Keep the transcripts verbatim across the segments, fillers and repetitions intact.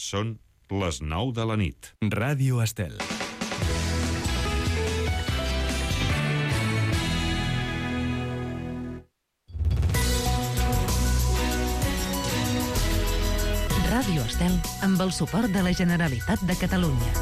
Són les nou de la nit. Ràdio Estel. Ràdio Estel, amb el suport de la Generalitat de Catalunya.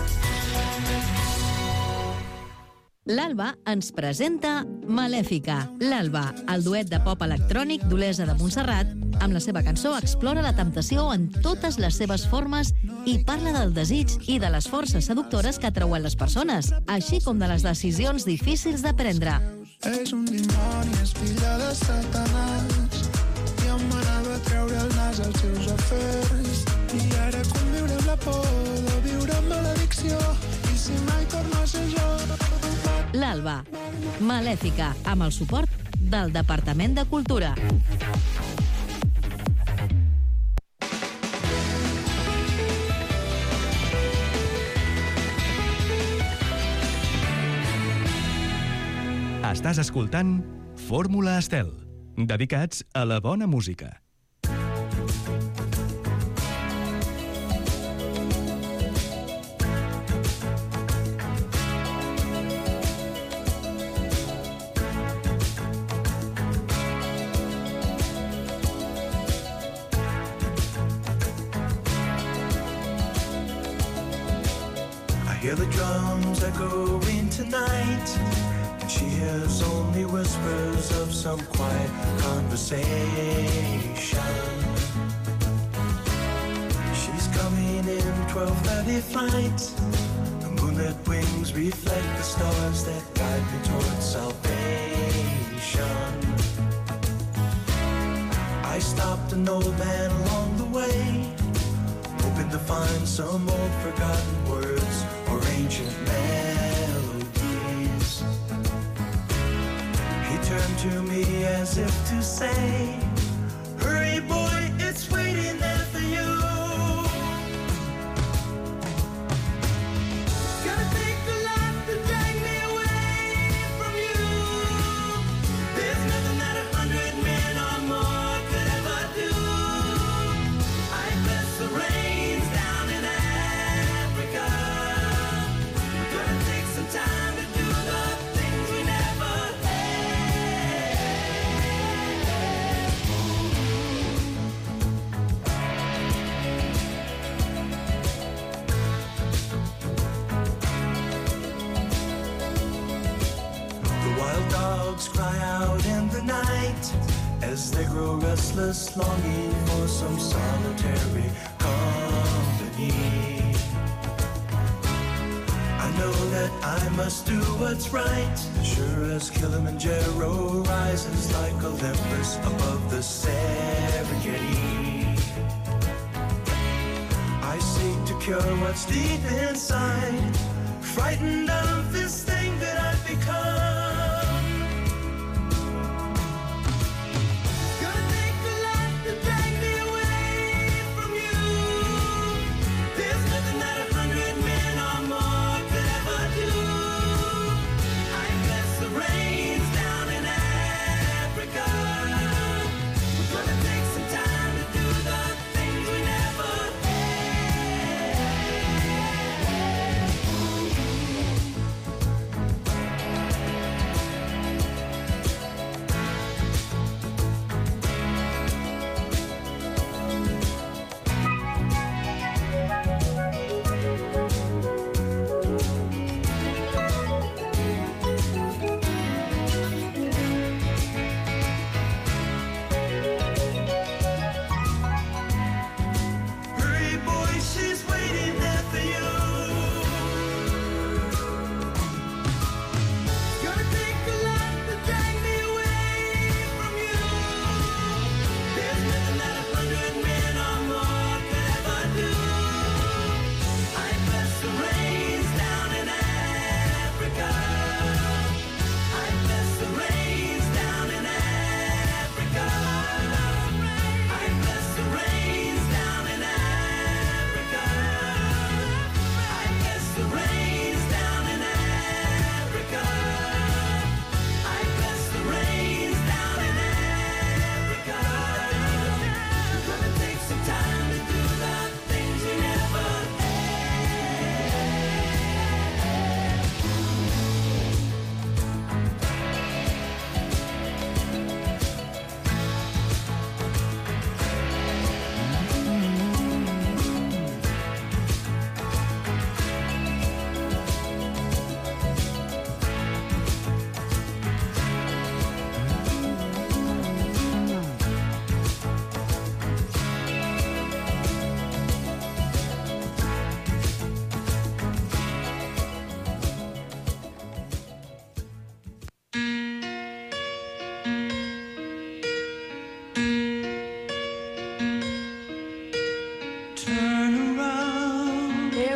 L'Alba ens presenta Malèfica. L'Alba, el duet de pop electrònic d'Olesa de Montserrat, amb la seva cançó explora la temptació en totes les seves formes i parla del desig i de les forces seductores que atrauen les persones, així com de les decisions difícils de prendre. És un dimoni, és filla de Satanàs, i em manava a treure el nas als seus afers. I ara conviure amb la por de viure amb maledicció, i si mai torno a ser jo... L'Alba, Malèfica, amb el suport del Departament de Cultura. Estàs escoltant Fórmula Estel, dedicats a la bona música. Hear the drums echoing tonight, and she hears only whispers of some quiet conversation. She's coming in twelve thirty flight. The moonlit wings reflect the stars that guide me towards salvation. I stopped an old man along the way, hoping to find some old forgotten words or ancient melodies. He turned to me as if to say, hurry boy, it's waiting there for you. Gonna take a lot to drag me away from you. There's nothing that a hundred men or more could ever do. I bless the rains down in Africa. Gonna take some time to do the things we never The wild dogs cry out in the night as they grow restless, longing for some solitary company. I know that I must do what's right, sure as Kilimanjaro rises like Olympus above the Serengeti. I seek to cure what's deep inside, frightened of this thing that I've become. Gonna take a lot to drag me away from you. There's nothing that a hundred men or more could ever do. I bless the rains down in Africa. We're gonna take some time to do the things we never had.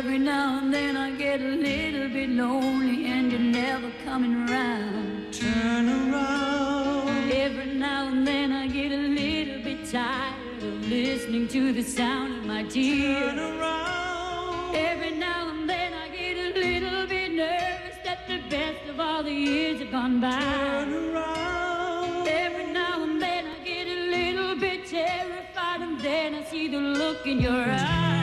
Every now and then I get a little bit lonely and you're never coming around. Turn around. Every now and then I get a little bit tired of listening to the sound of my tears. Turn around. Every now and then I get a little bit nervous that the best of all the years have gone by. Turn around. Every now and then I get a little bit terrified and then I see the look in your eyes.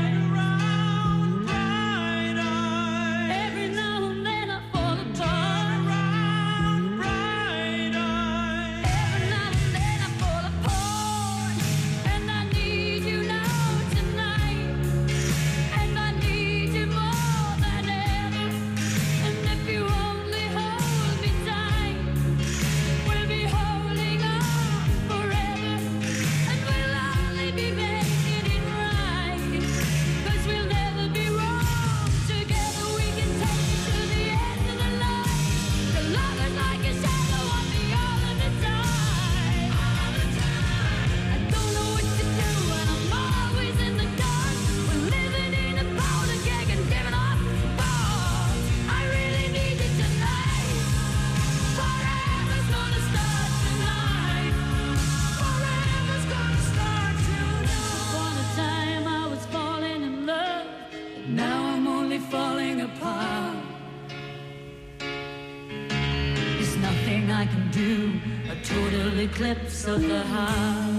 I can do a total eclipse of the heart.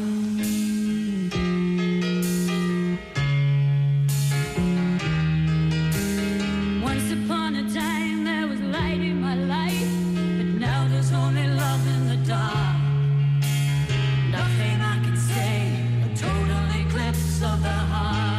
Once upon a time there was light in my life, but now there's only love in the dark. Nothing I can say, a total eclipse of the heart.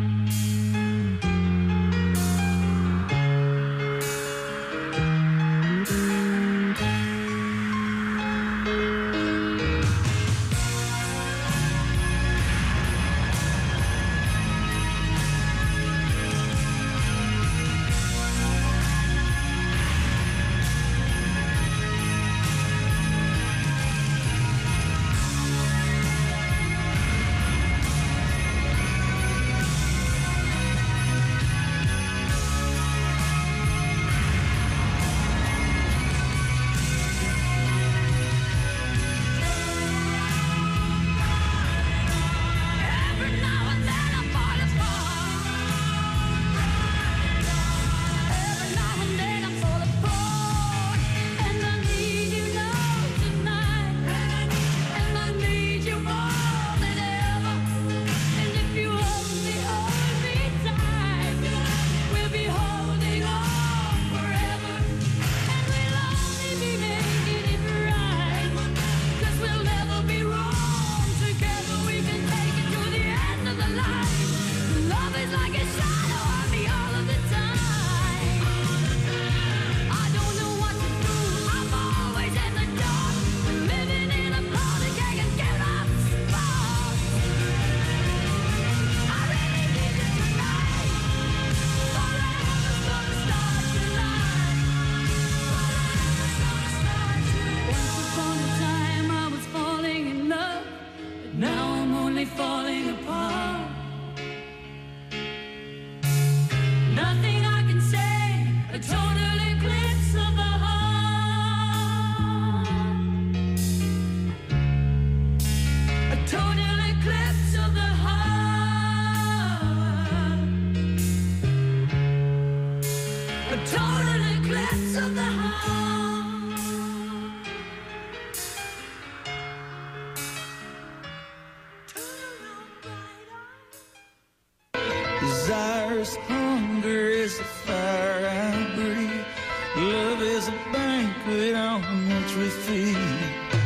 Desire's hunger is the fire I breathe. Love is a banquet on which we feed.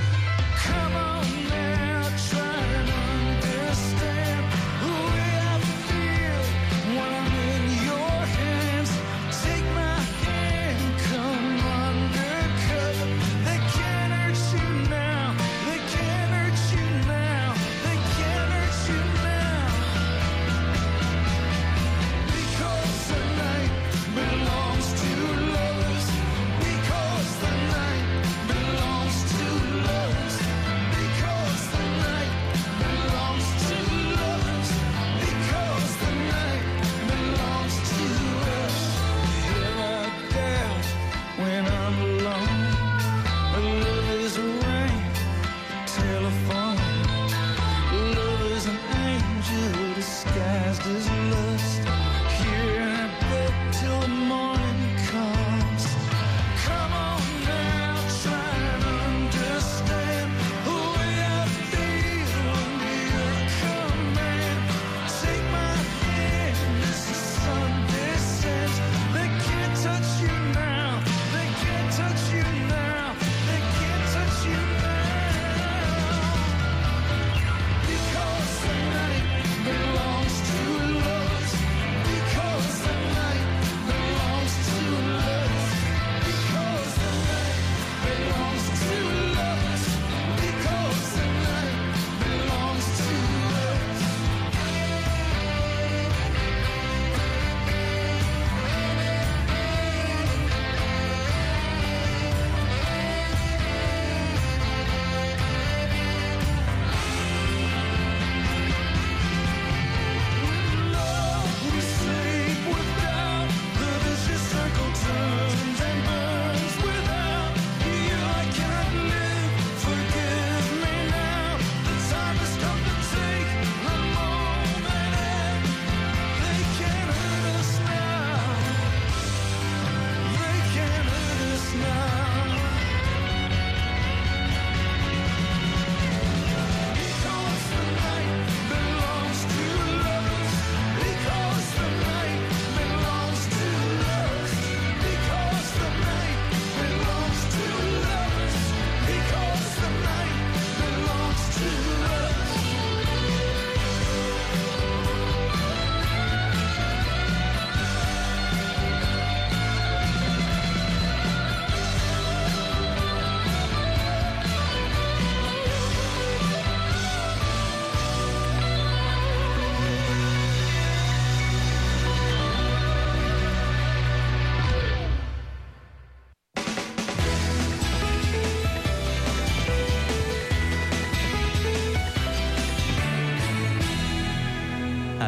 Come on now, try and understand the way I feel when I'm in your hands. Take my hand, come undercover. They can't hurt you now, they can't hurt you now, they can't hurt you now. Because the night belongs to lovers. Because the night belongs to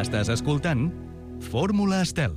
Estàs escoltant Fórmula Estel.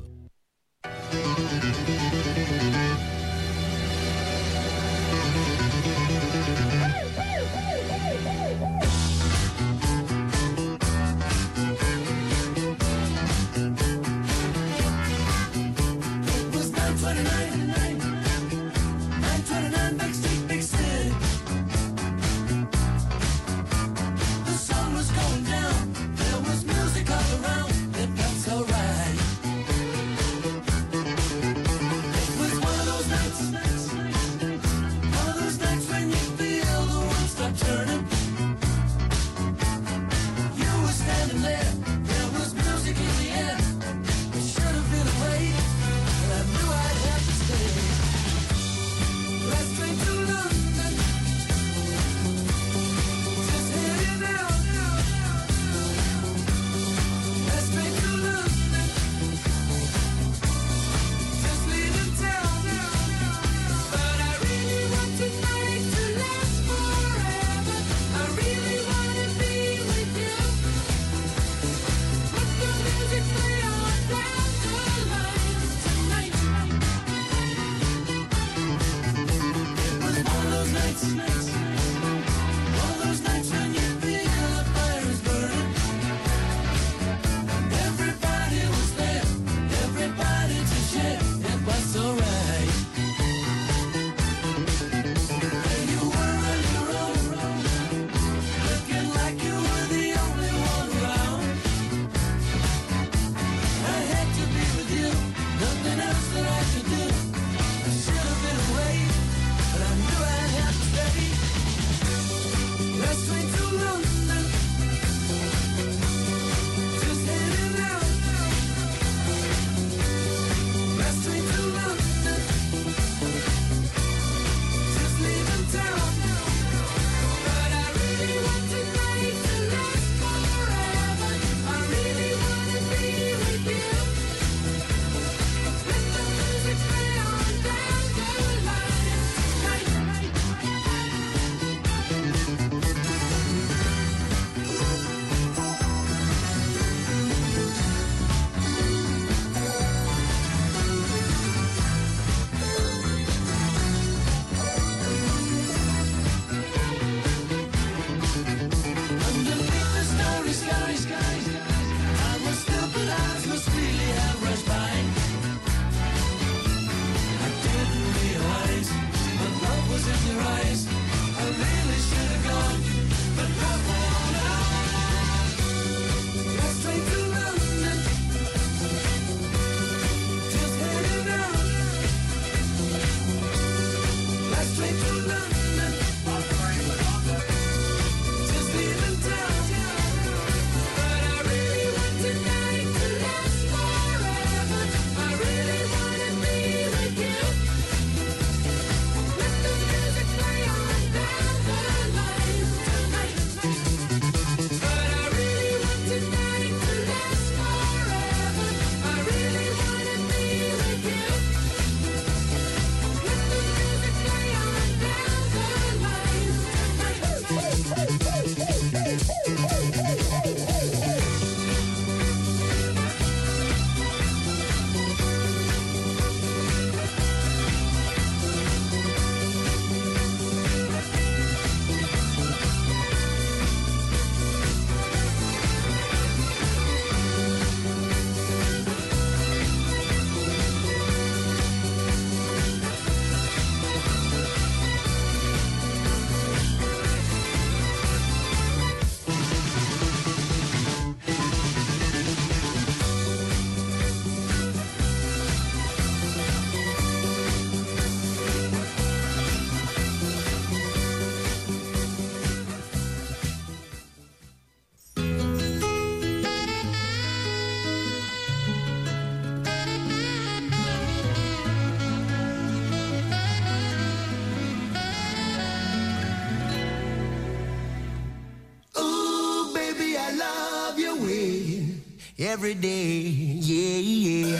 every day, yeah, yeah.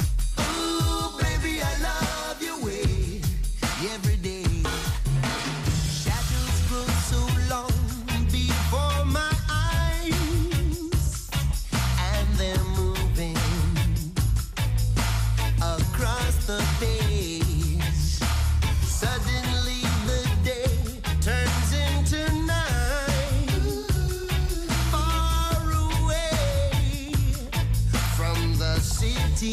Ooh, baby, I love your way every day. Shadows grow so long before my eyes, and then city.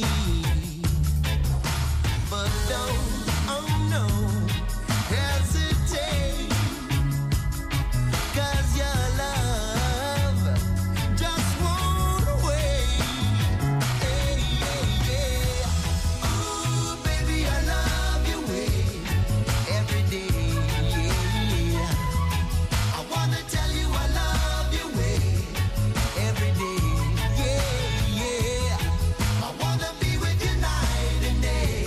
But don't, oh no, hesitate, 'cause your love just won't wait. Hey, yeah, yeah. Ooh, baby, I love your way every day. Yeah, I wanna tell you I love your way every day. Yeah, yeah. I wanna be with you night and day.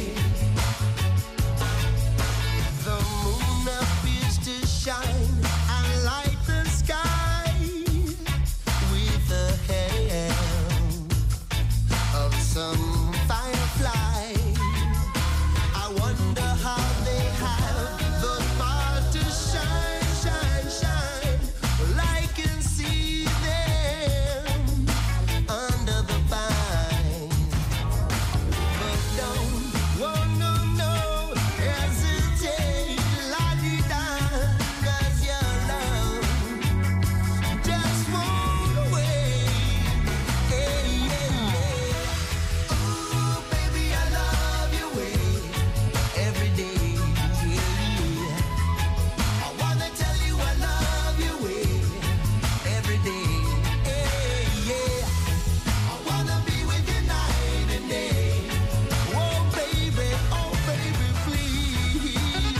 The moon appears to shine and light the sky with the help of some firefly. I wonder how they have the power to shine, shine, shine. Well, I can see them under the vine. But don't, oh no, no, hesitate, la-di-da, 'cause your love just won't wait. Hey, yeah, yeah. Ooh, baby, I love your way every day. Yeah, I wanna tell you I love your way every day. Hey, yeah. I wanna be with you night and day. Oh baby, oh baby, please.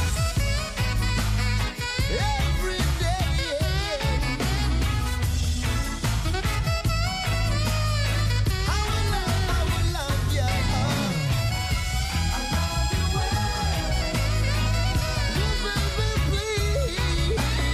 Every day. I will love, I will love you. I love your way. Oh baby, please.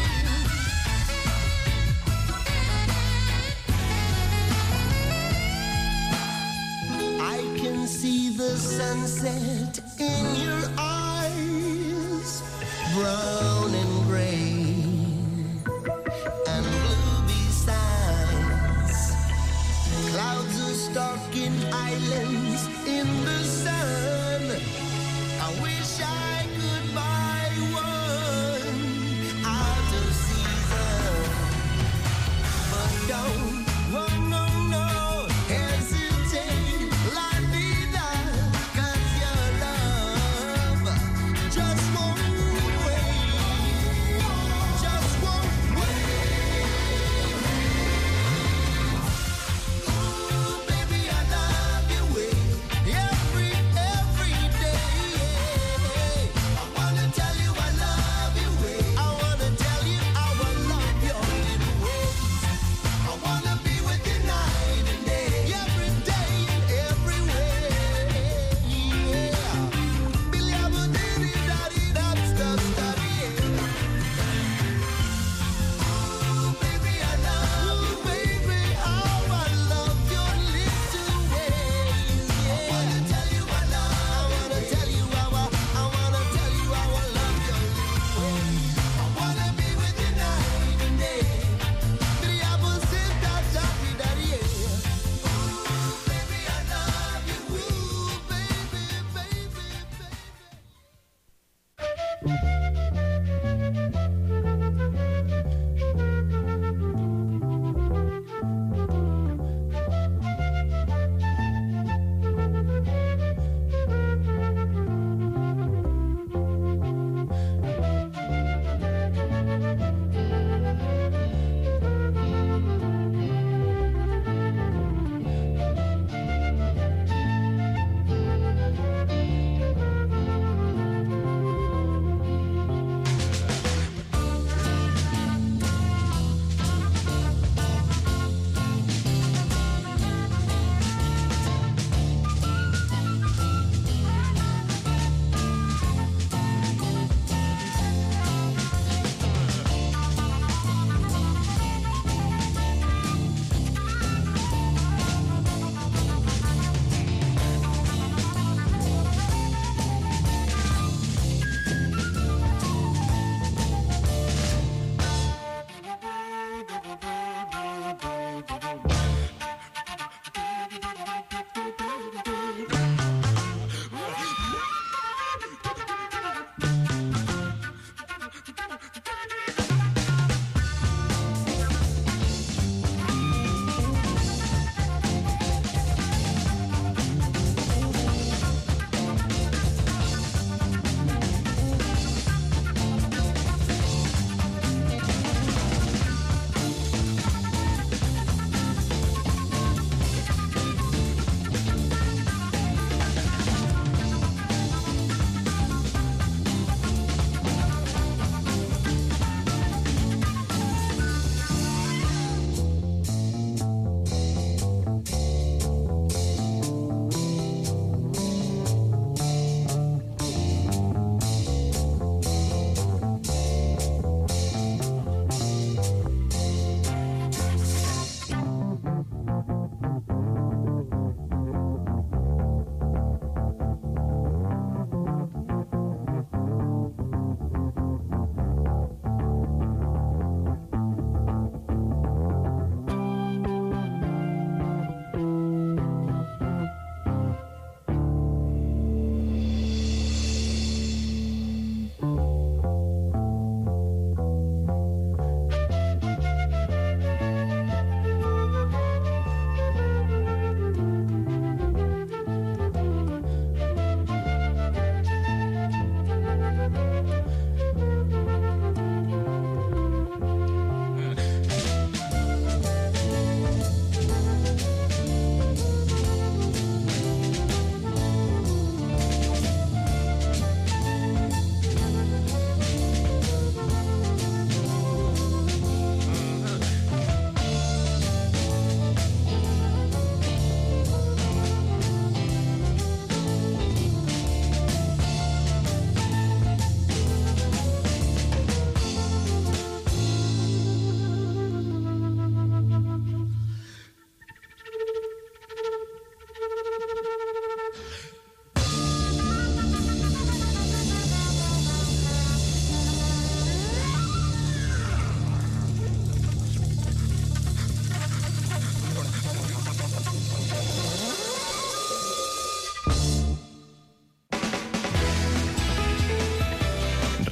I can see the sunset in your eyes, brown and gray and blue besides. Clouds are stalking islands in the sun. I wish I could buy one out of season. But don't, oh no, no, hesitate, la-di-da, 'cause your love just won't wait, just won't wait. Ooh, baby, I love your way every, every day. I wanna tell you I love your way. I wanna tell you how I love your little ways. I wanna be with you night and day, every day and everywhere. Yeah. Billy, I will do it, daddy, that's the study. Ooh, baby, I love you, baby, how I love your little ways. Yeah. I wanna tell you I love. I wanna tell you how I, I wanna tell you how I love your little ways. I wanna be with you night and day. Billy, I will sit down, daddy, daddy, yeah. Ooh, baby, I love you. Ooh, baby, baby, baby.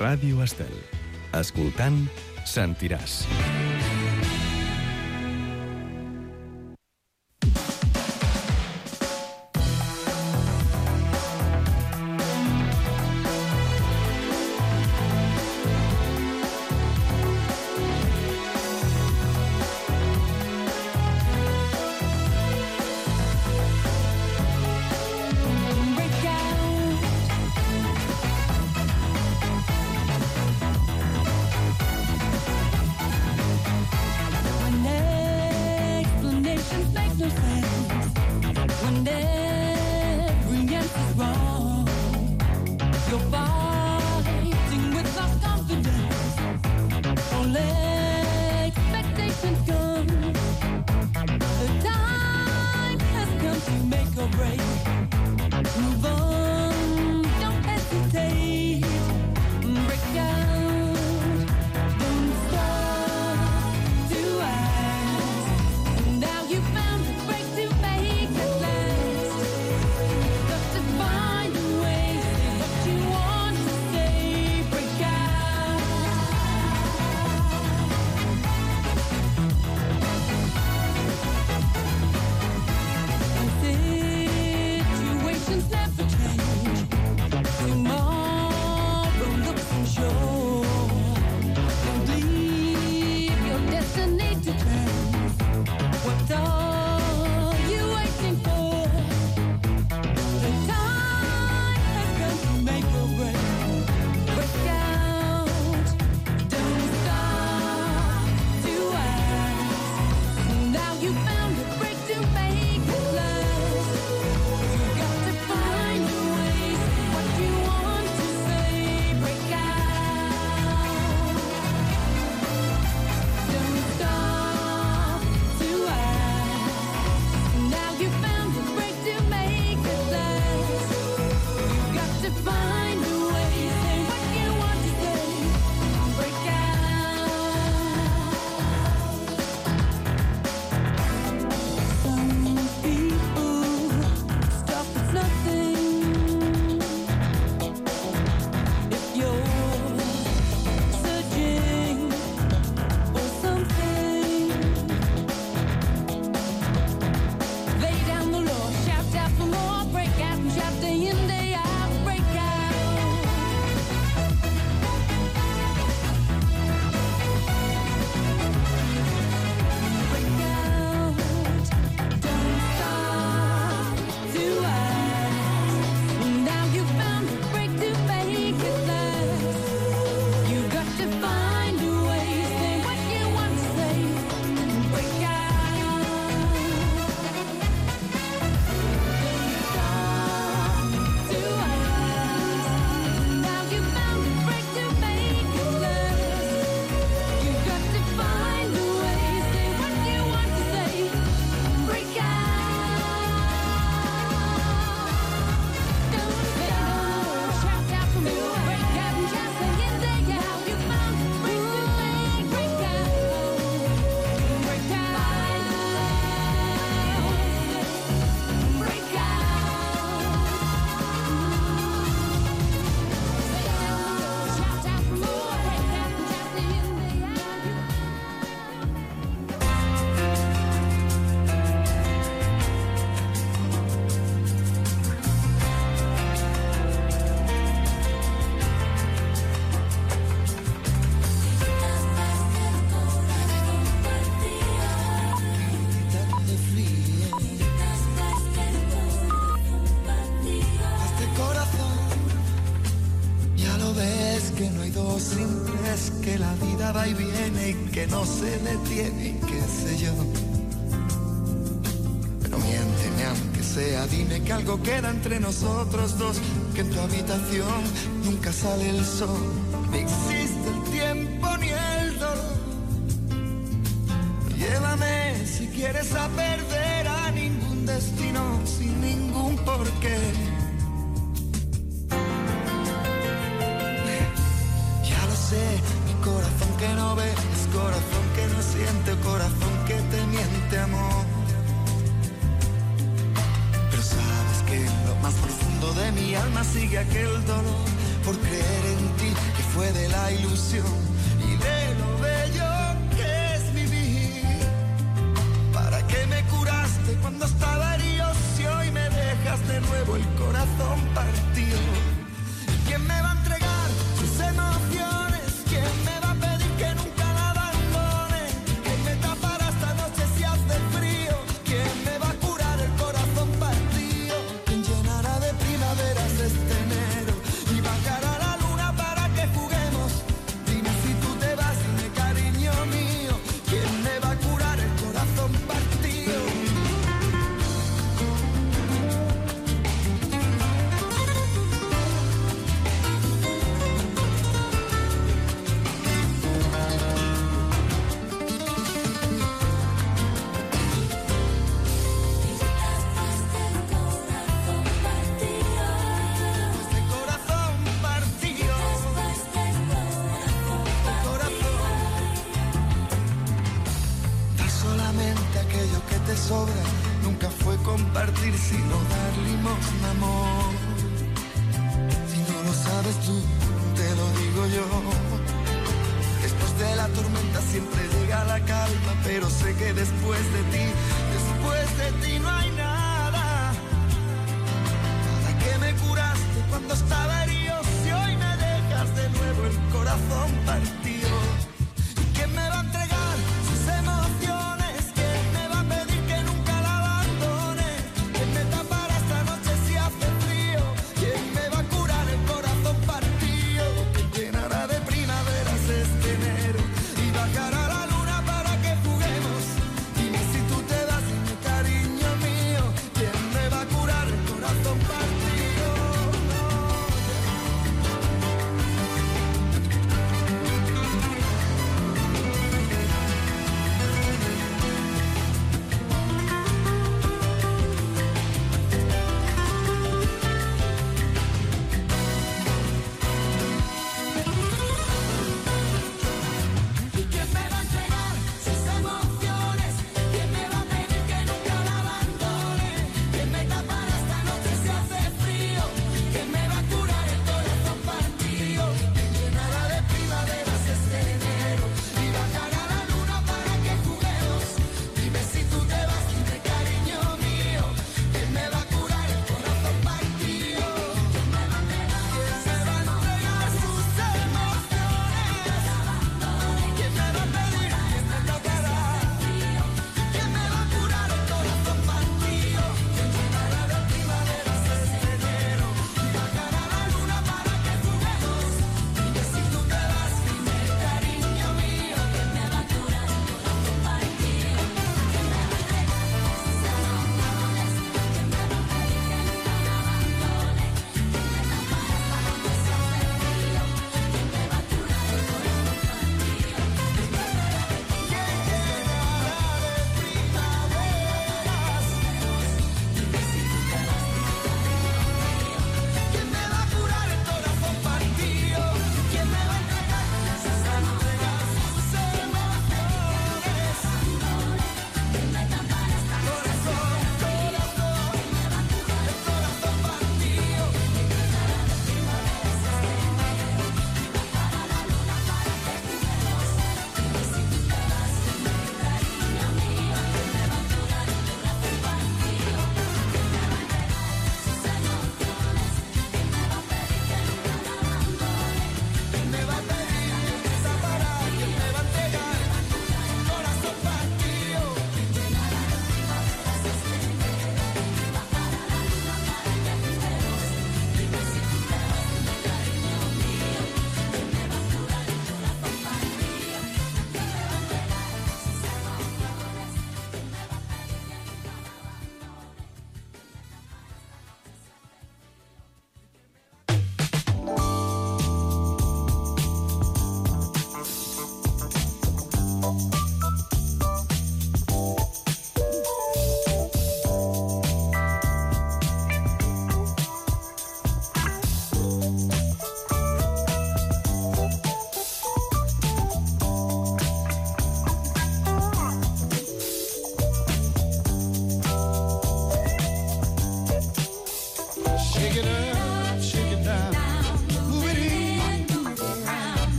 Ràdio Estel. Escoltant, sentiràs. va y viene y que no se detiene y qué sé yo. Pero miénteme aunque sea, dime que algo queda entre nosotros dos, que en tu habitación nunca sale el sol, ni existe el tiempo ni el dolor. Llévame si quieres a perder a ningún destino sin ningún porqué. Ya lo sé, mi corazón que no ve es corazón que no siente, corazón que te miente, amor. Pero sabes que en lo más profundo de mi alma sigue aquel dolor, por creer en ti, que fue de la ilusión y de lo bello que es vivir. ¿Para qué me curaste cuando estaba herido si hoy me dejas de nuevo el corazón partido? ¿Quién me va a entregar sus emociones? ¿Quién me va a pedir que nunca la abandone? ¿Quién me tapará esta noche si hace frío? ¿Quién me va a curar el corazón partido? ¿Quién llenará de primaveras este enero y bajará la luna para que juguemos? Dime si tú te vas, dime cariño mío, ¿quién me va a curar el corazón partido? Sobra, nunca fue compartir sino dar limosna, amor. Si no lo sabes tú, te lo digo yo. Después de la tormenta siempre llega la calma, pero sé que después de ti, después de ti no hay nada. ¿Para qué me curaste cuando estaba herido si hoy me dejas de nuevo el corazón partido? ¿Y quién me va a entregar sus emociones? Shake it up, shake it down, move it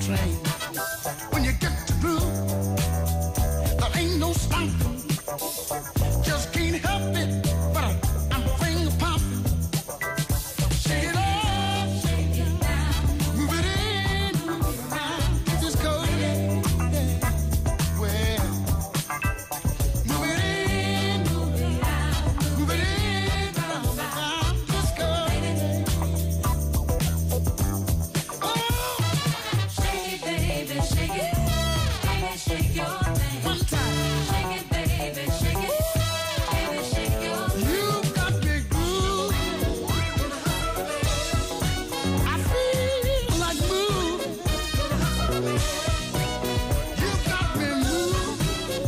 train. When you get to groove, there ain't no stopping. Just can't help it, but I, I'm finger popping. Shake it up, shake it down, move it in, move it around. Just go yeah, well, move it in, move it out, move it in, round, round. Just go. Oh, Shake it, baby, shake it. Baby, shake your thing. one time. Shake it, baby, shake it. Baby, shake your thing. You got me groove. I feel like moving. You got me moving.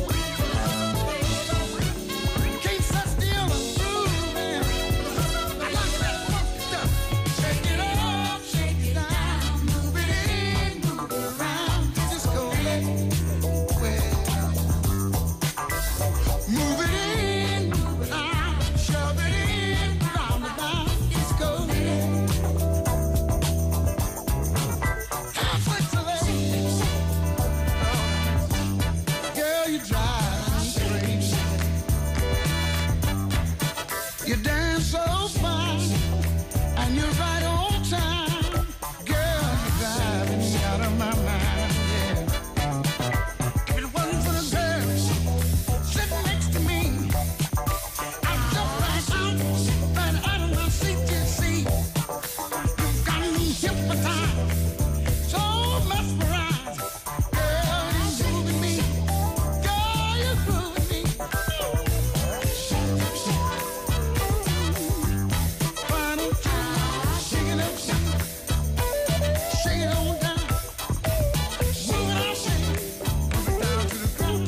Can't sit still, I'm moving. I like that funky stuff. Shake it up, shake it down, move it in, move it around. Just go let well. Move it in, move it out, shove it in, round and round. Just go halfway to the girl, you drive me crazy. You dance so fine, and you're right on time. Girl, you're driving me out of my mind. Yeah. If it wasn't for the girls sitting next to me, I'd jump right out, right out of my seat. You see, you got me hypnotized, so mesmerized. Girl, you're moving me. Girl, you're grooving me. Why don't you shake it up, shake it, shake it on down, move it out, shake it, move it down to the ground.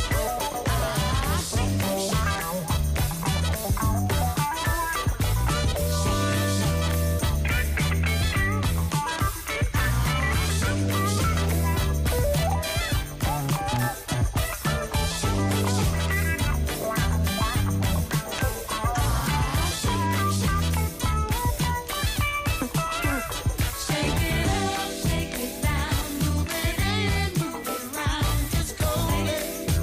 Shake it up, shake it down, move it in, move it around. Just go let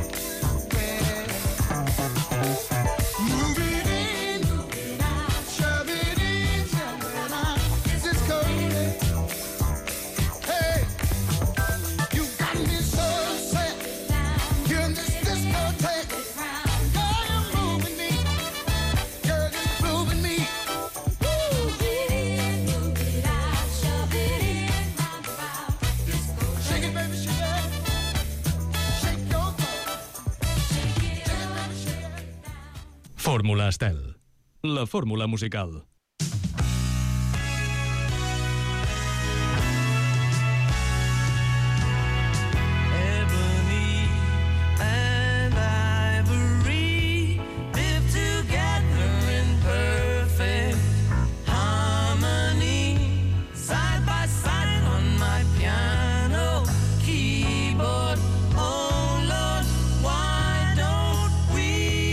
Move it in, move it out. shove it in, shove it out. Just go let hey, you got me so upset. You're in this discotheque. Girl, you're moving me. Girl, you're moving me. Move it in, move it out, shove it in, round about. Just go Shake it, baby, shake it. Shake your body. shake it Shake it, up. baby, shake it. Fórmula Estel. La fórmula musical. Ebony and ivory live together in perfect harmony, side by side on my piano keyboard. Oh Lord, why don't we?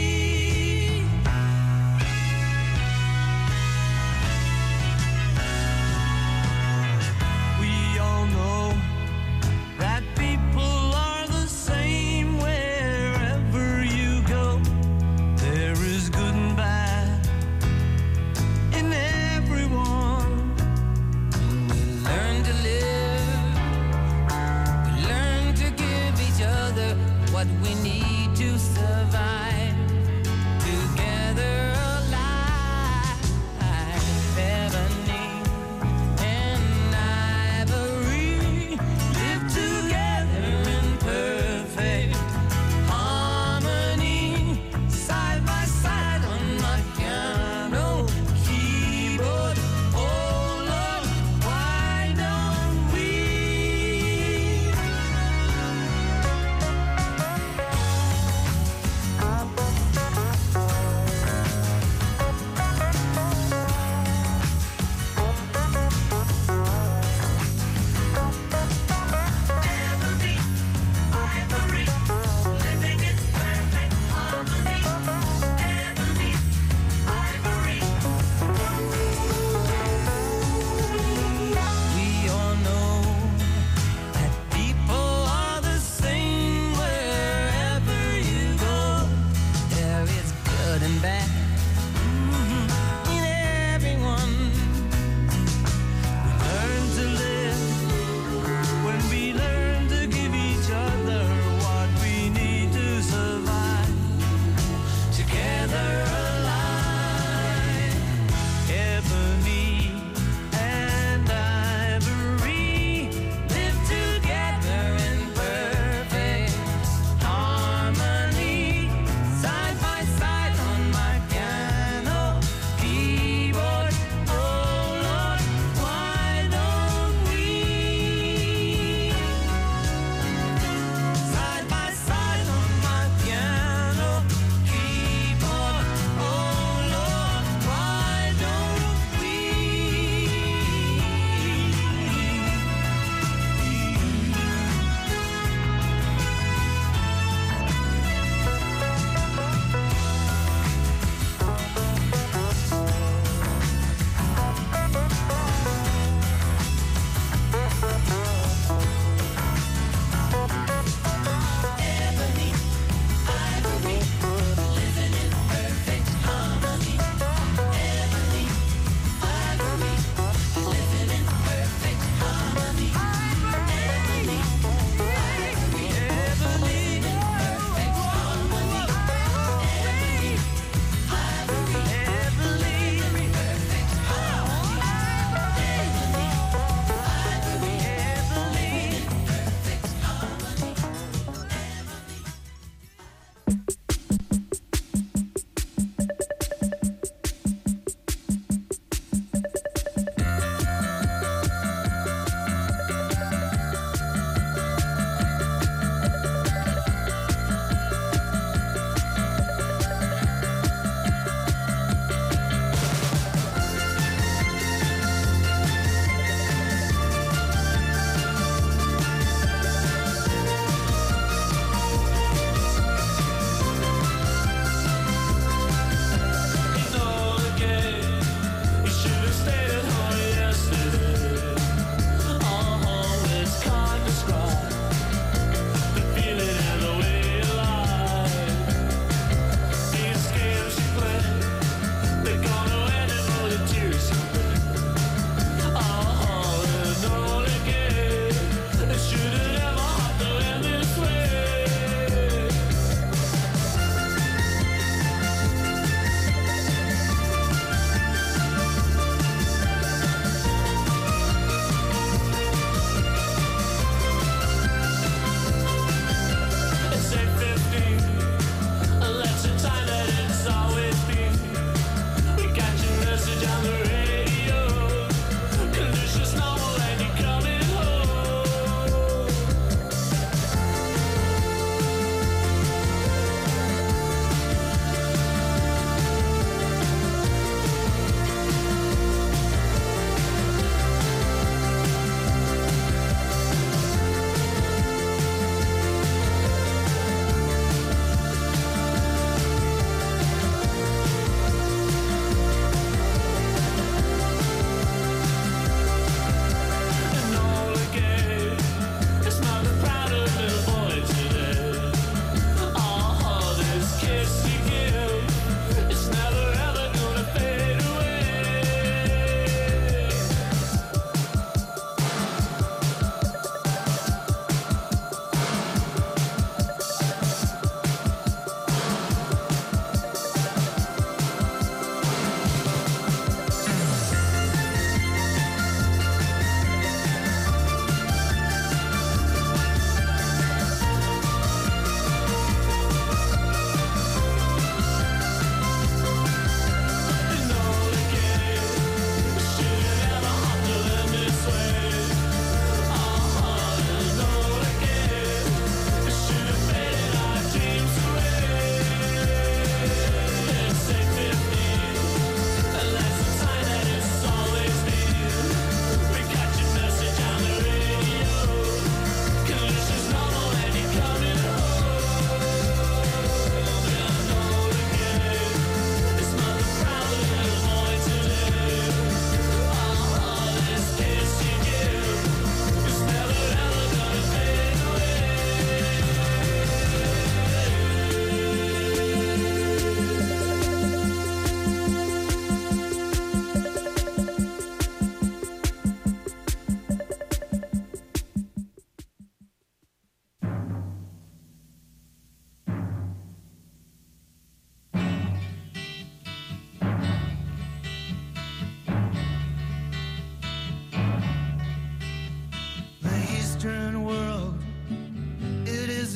We all know that people are the same wherever you go. There is good and bad in everyone. And we learn to live, we learn to give each other what we need to survive. Together alive, ebony and ivory live together in perfect harmony, side by side on my piano keyboard. Oh Lord, why don't we?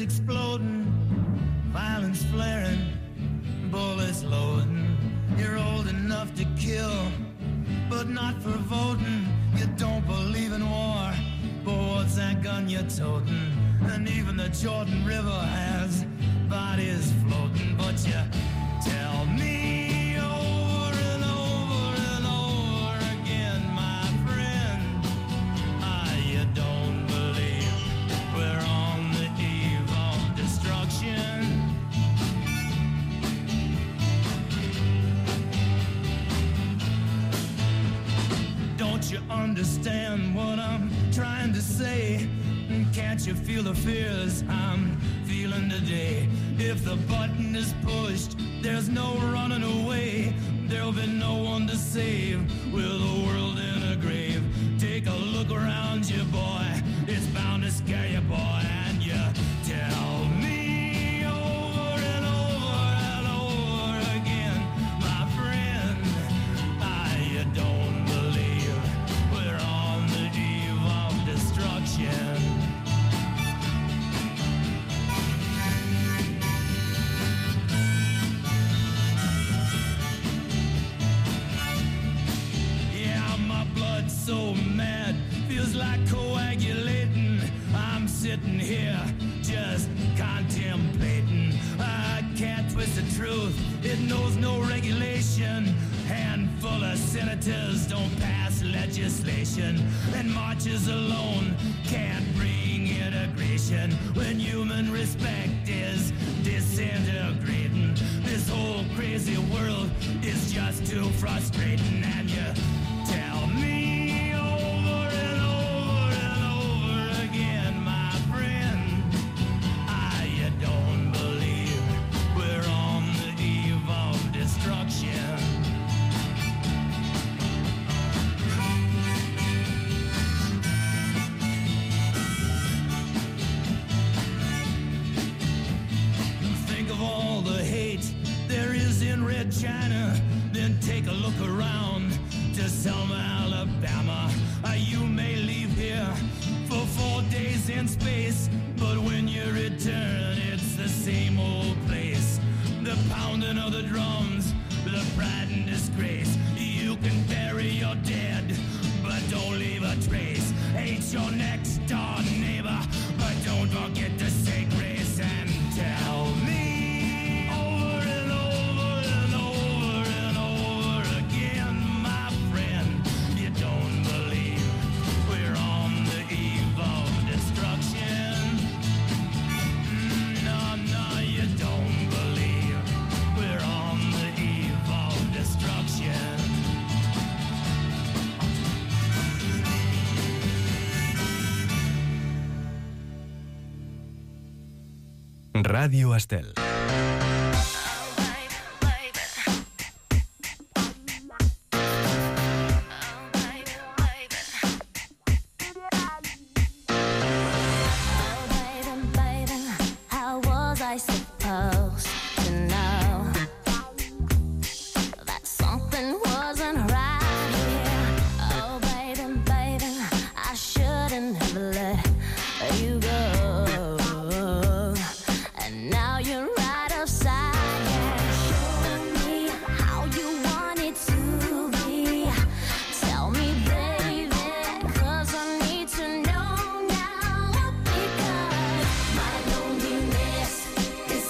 exploding, violence flaring, bullets loading. You're old enough to kill, but not for voting. You don't believe in war, but what's that gun you're toting? And even the Jordan River has bodies floating. But you tell me over and over and over again, my friend, ah, you don't believe we're on the eve of destruction. Don't you understand what I'm trying to say? Can't you feel the fears I'm feeling today? If the button is pushed, there's no running away. There'll be no one to save with the world in a grave. Take a look around you, boy. It's bound to scare you, boy. And you tell me over and over and over again, my friend, ah, you don't believe we're on the eve of destruction. So mad, feels like coagulating. I'm sitting here just contemplating. I can't twist the truth, it knows no regulation. Handful of senators don't pass legislation, and marches alone can't bring integration. When human respect is disintegrating, this whole crazy world is just too frustrating. And you tell me China, then take a look around to Selma, Alabama. Uh, you may leave here for four days in space, but when you return, it's the same old place. The pounding of the drums, the pride and disgrace. You can bury your dead, but don't leave a trace. Hate your next door neighbor, but don't forget to say grace. And tell me Radio Estel. This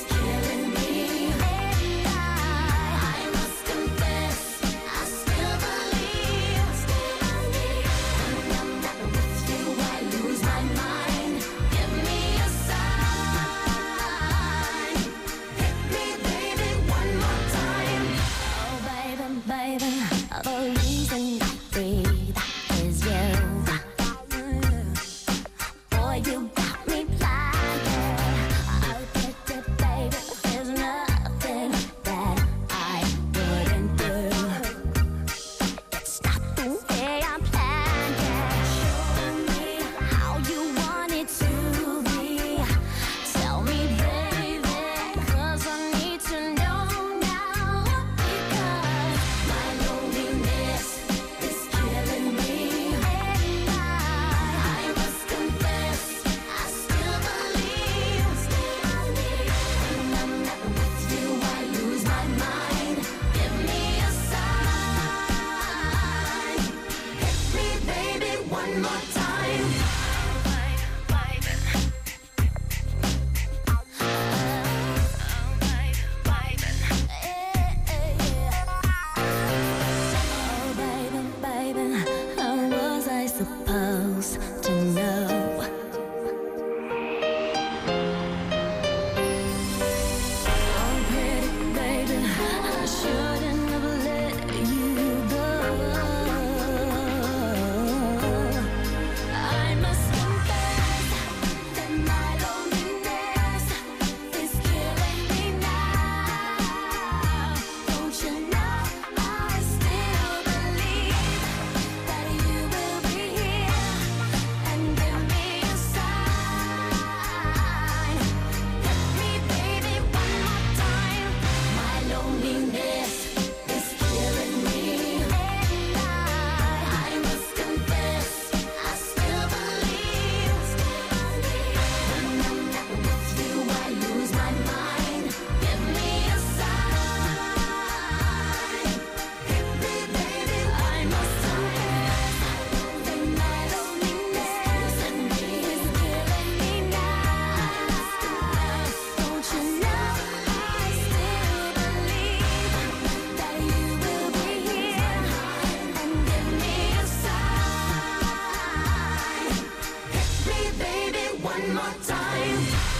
more time.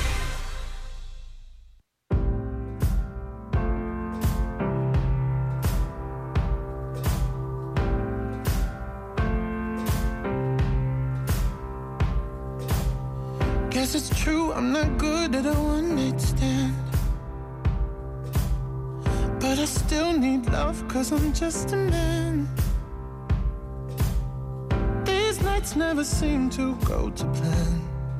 Guess it's true, I'm not good at a one-night stand. But I still need love, cause I'm just a man. These nights never seem to go to plan.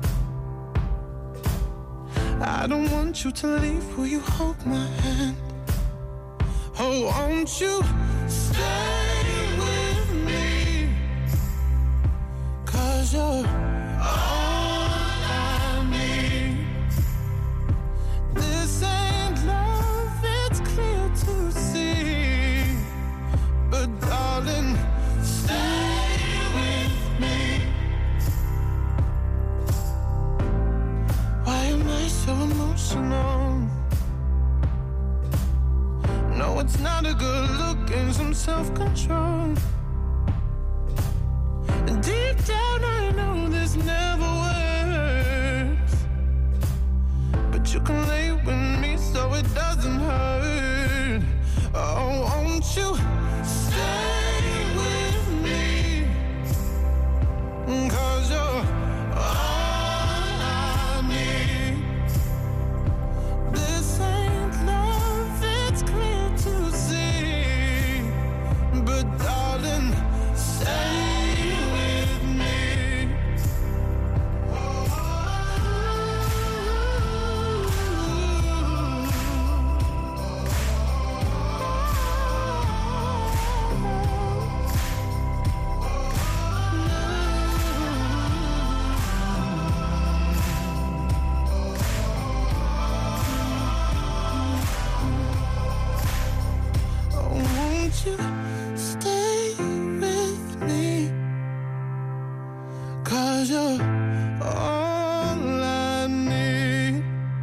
I don't want you to leave, will you hold my hand? Oh, won't you stay with me? Cause you're all I need. This ain't love, it's clear to see. But darling, stay with me. Why am I so emotional? No, it's not a good look and some self-control. And deep down I know this never works. But you can lay with me so it doesn't hurt. Oh, won't you stay with me? Cause you're all I need. This ain't love, it's clear to see. But darling, stay with me. Oh, won't you stay with me? Cause you're all I need.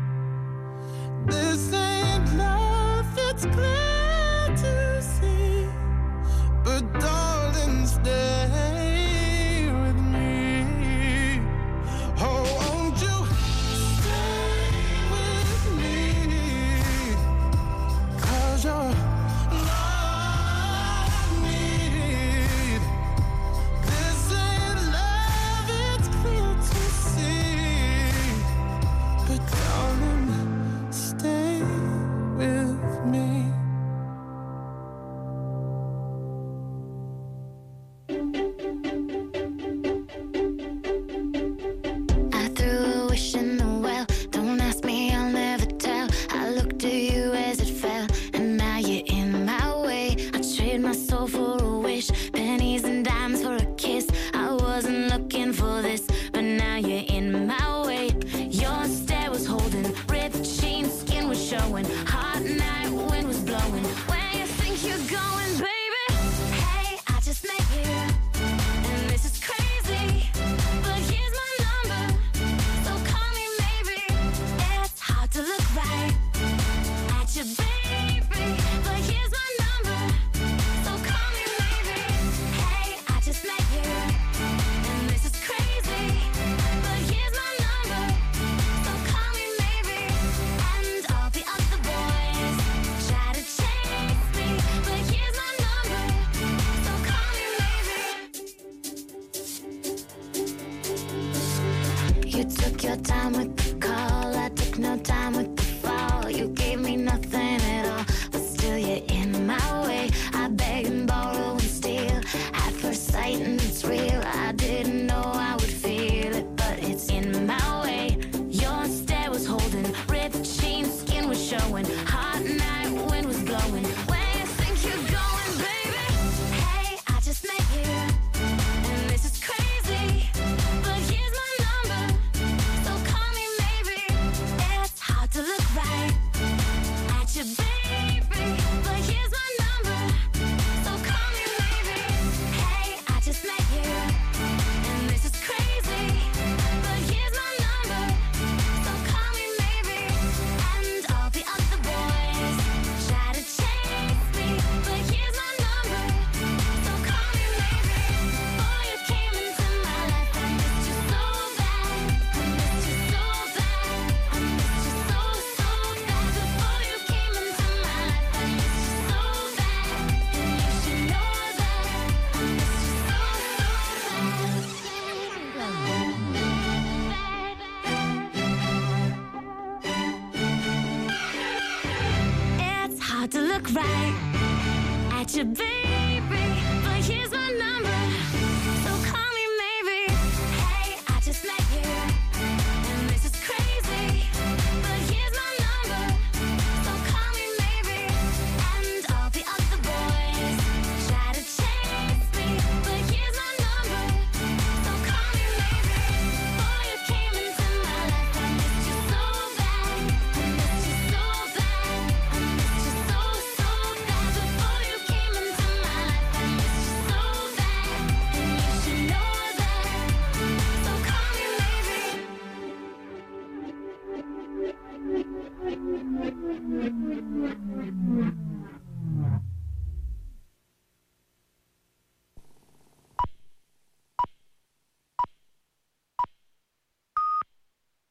This ain't love, it's clear to see. But darling, stay with me. Oh, won't you stay with me? Cause you're all I need. This ain't love, it's clear to see. But darling, stay with me. I threw a wish in the well. Don't ask me, I'll never tell. I looked at you as it fell, and now you're in my way. I trade my soul for a wish, pennies and dimes for a kiss. I wasn't looking for this, but now you're in my way. Your stare was holding, ripped jeans, skin was showing. Hot night, wind was blowing. Where you think you're going, baby? Hey, I just met you, and this is crazy. But here's my number, so call me maybe. It's hard to look right at you, baby. But here's my number, so call me maybe. Hey, I just met you, and this is crazy. But here's my number, so call me maybe. And all the other boys try to chase me. But here's my number, so call me maybe. You took your time with the call, I took no time with the fall. You gave me nothing at all, but still you're in my way. I beg and borrow and steal at first sight, and it's real. I didn't know I would feel it, but it's in my way. Your stare was holding, ripped jeans, skin was showing. Hot night, wind was blowing. Where you think you're going, baby? Hey, I just met you, and this is crazy. But here's my number, so call me maybe. It's hard to look right at you, baby. But here's my number, so call me maybe. Hey, I just met you, and this is crazy. But here's my number, so call me maybe. And all the other boys look right at you, baby.